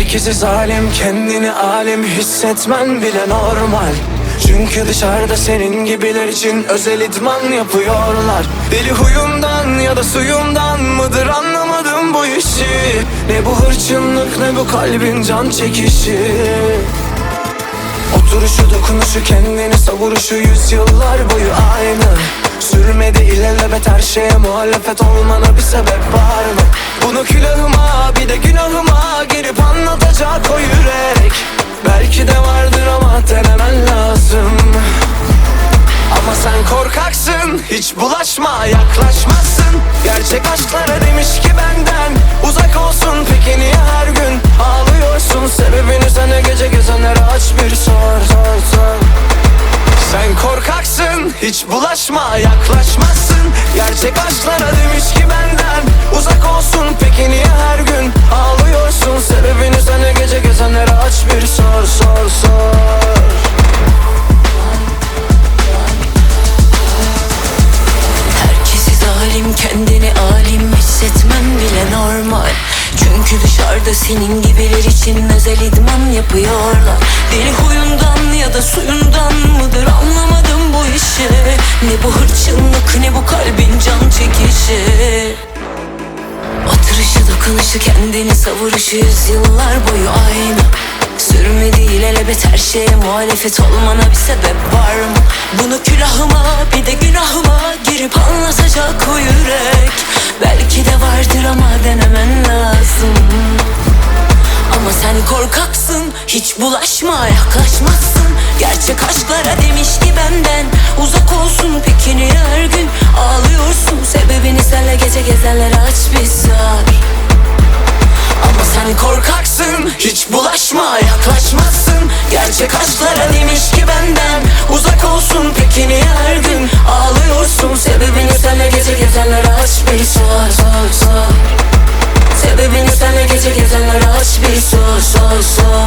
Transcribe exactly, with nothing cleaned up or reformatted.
Herkesi zalim, kendini alim hissetmen bile normal. Çünkü dışarıda senin gibiler için özel idman yapıyorlar. Deli huyumdan ya da suyumdan mıdır anlamadım bu işi. Ne bu hırçınlık ne bu kalbin can çekişi. Oturuşu dokunuşu kendini savuruşu yüzyıllar boyu aynı. Sürmedi ilelebet her şeye muhalefet olmana bir sebep var mı? Bunu külahıma bir de günahıma girip anlatacak o yürek. Belki de vardır ama denemen lazım. Ama sen korkaksın, hiç bulaşma, yaklaşmazsın. Gerçek aşklara demiş ki benden uzak olsun. Peki niye her gün ağlıyorsun? Sebebini sana gece gezenlere aç bir sor, sor, sor. Sen korkaksın, hiç bulaşma, yaklaşmazsın. Gerçek aşklara demiş ki benden uzak olsun. Peki niye her gün ağlıyorsun? Sebebini sana gece gezenlere aç bir sor, sor, sor. Herkesi zalim, kendini alim hissetmem bile normal. Çünkü dışarıda senin gibiler için özel idman yapıyorlar. Deli huyundan ya da suyundan mıdır anlamadım bu işi. Ne bu hırçınlık ne bu kalbin can çekişi. Oturuşu dokunuşu kendini savuruşu yüzyıllar boyu aynı. Sürmedi ilelebet her şeye muhalefet olmana bir sebep var mı? Bunu külahıma bir de günahıma girip anlatacak o yürek. Belki de vardır ama denemen lazım. Ama sen korkaksın, hiç bulaşma, yaklaşmazsın. Gerçek aşklara demiş ki benden uzak olsun. Peki niye her gün ağlıyorsun? Sebebini senle gece gezenlere aç bir sor. Ama sen korkaksın, hiç bulaşma, yaklaşmazsın. Gerçek aşklara demiş ki benden uzak olsun. Peki niye her gün ağlıyorsun? Sebebini senle gece gezenlere aç bir sor, sor, sor. Sebebini senle gece gezenlere aç bir sor, sor, sor.